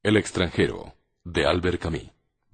El extranjero, de Albert Camus.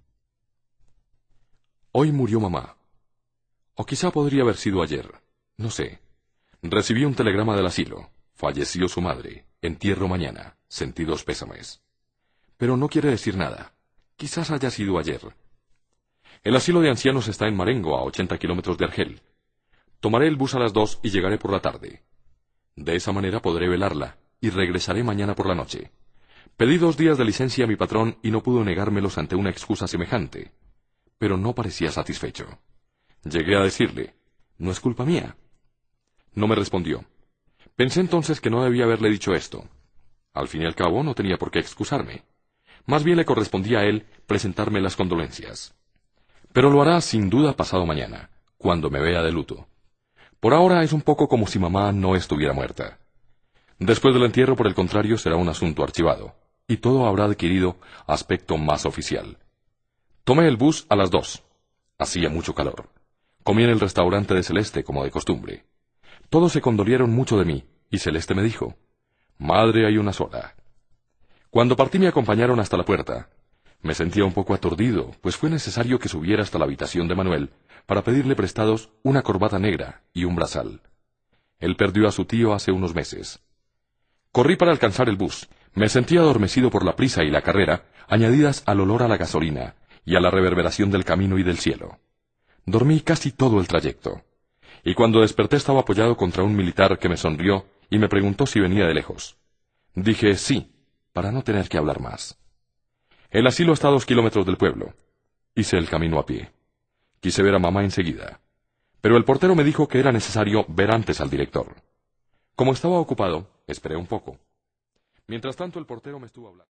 Hoy murió mamá. O quizá podría haber sido ayer. No sé. Recibí un telegrama del asilo. Falleció su madre. Entierro mañana. Sentidos pésames. Pero no quiere decir nada. Quizás haya sido ayer. El asilo de ancianos está en Marengo, a 80 kilómetros de Argel. Tomaré el bus a las 2 y llegaré por la tarde. De esa manera podré velarla, y regresaré mañana por la noche. Pedí 2 días de licencia a mi patrón y no pudo negármelos ante una excusa semejante. Pero no parecía satisfecho. Llegué a decirle, «No es culpa mía». No me respondió. Pensé entonces que no debía haberle dicho esto. Al fin y al cabo no tenía por qué excusarme. Más bien le correspondía a él presentarme las condolencias. Pero lo hará sin duda pasado mañana, cuando me vea de luto. Por ahora es un poco como si mamá no estuviera muerta. Después del entierro, por el contrario, será un asunto archivado, y todo habrá adquirido aspecto más oficial. Tomé el bus a las 2. Hacía mucho calor. Comí en el restaurante de Celeste, como de costumbre. Todos se condolieron mucho de mí, y Celeste me dijo, «Madre hay una sola». Cuando partí me acompañaron hasta la puerta. Me sentía un poco aturdido, pues fue necesario que subiera hasta la habitación de Manuel para pedirle prestados una corbata negra y un brazal. Él perdió a su tío hace unos meses. Corrí para alcanzar el bus. Me sentía adormecido por la prisa y la carrera, añadidas al olor a la gasolina y a la reverberación del camino y del cielo. Dormí casi todo el trayecto, y cuando desperté estaba apoyado contra un militar que me sonrió y me preguntó si venía de lejos. Dije sí, para no tener que hablar más. El asilo está a 2 kilómetros del pueblo. Hice el camino a pie. Quise ver a mamá enseguida, pero el portero me dijo que era necesario ver antes al director. Como estaba ocupado, esperé un poco. Mientras tanto el portero me estuvo hablando.